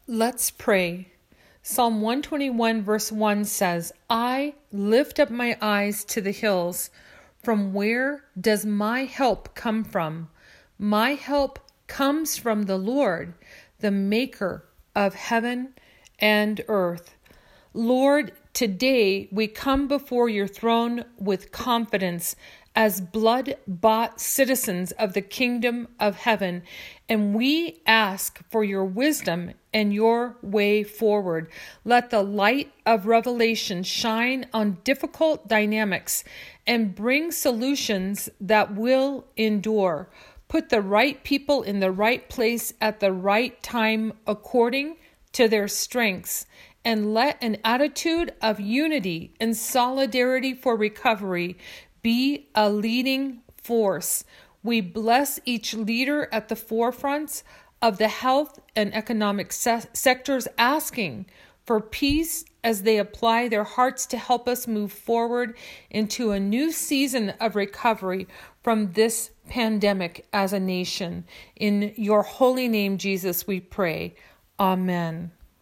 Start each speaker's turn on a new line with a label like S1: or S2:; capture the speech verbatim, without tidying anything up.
S1: Let's pray. Psalm one twenty-one verse one says, I lift up my eyes to the hills. From where does my help come from? My help comes from the Lord, the maker of heaven and earth. Lord, today we come before your throne with confidence as blood-bought citizens of the kingdom of heaven, and we ask for your wisdom and your way forward. Let the light of revelation shine on difficult dynamics and bring solutions that will endure. Put the right people in the right place at the right time according to their strengths, and let an attitude of unity and solidarity for recovery be a leading force. We bless each leader at the forefronts of the health and economic se- sectors, asking for peace as they apply their hearts to help us move forward into a new season of recovery from this pandemic as a nation. In your holy name, Jesus, we pray. Amen.